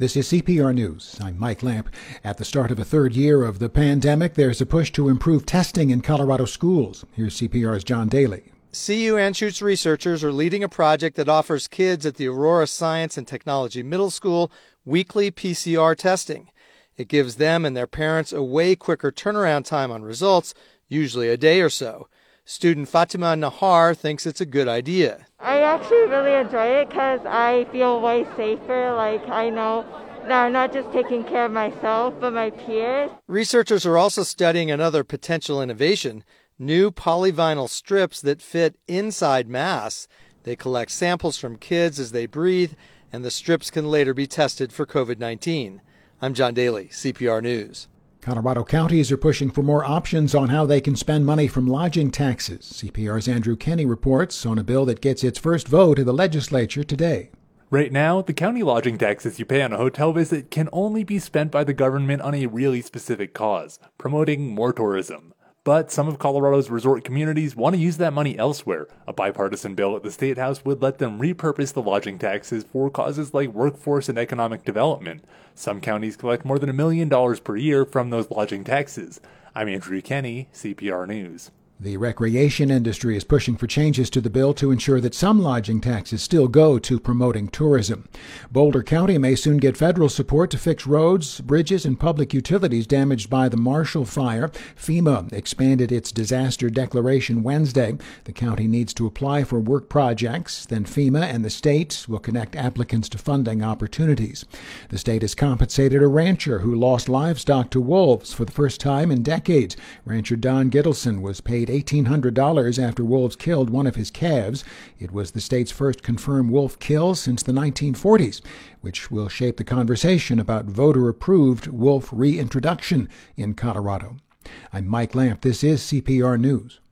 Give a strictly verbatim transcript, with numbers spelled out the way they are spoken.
This is C P R News. I'm Mike Lamp. At the start of a third year of the pandemic, there's a push to improve testing in Colorado schools. Here's C P R's John Daly. C U Anschutz researchers are leading a project that offers kids at the Aurora Science and Technology Middle School weekly P C R testing. It gives them and their parents a way quicker turnaround time on results, usually a day or so. Student Fatima Nahar thinks it's a good idea. I actually really enjoy it because I feel way safer. Like, I know that I'm not just taking care of myself, but my peers. Researchers are also studying another potential innovation, new polyvinyl strips that fit inside masks. They collect samples from kids as they breathe, and the strips can later be tested for covid nineteen. I'm John Daly, C P R News. Colorado counties are pushing for more options on how they can spend money from lodging taxes. C P R's Andrew Kenny reports on a bill that gets its first vote in the legislature today. Right now, the county lodging taxes you pay on a hotel visit can only be spent by the government on a really specific cause, promoting more tourism. But some of Colorado's resort communities want to use that money elsewhere. A bipartisan bill at the State House would let them repurpose the lodging taxes for causes like workforce and economic development. Some counties collect more than a million dollars per year from those lodging taxes. I'm Andrew Kenny, C P R News. The recreation industry is pushing for changes to the bill to ensure that some lodging taxes still go to promoting tourism. Boulder County may soon get federal support to fix roads, bridges, and public utilities damaged by the Marshall Fire. FEMA expanded its disaster declaration Wednesday. The county needs to apply for work projects. Then FEMA and the state will connect applicants to funding opportunities. The state has compensated a rancher who lost livestock to wolves for the first time in decades. Rancher Don Gittleson was paid eighteen hundred dollars after wolves killed one of his calves. It was the state's first confirmed wolf kill since the nineteen forties, which will shape the conversation about voter-approved wolf reintroduction in Colorado. I'm Mike Lamp. This is C P R News.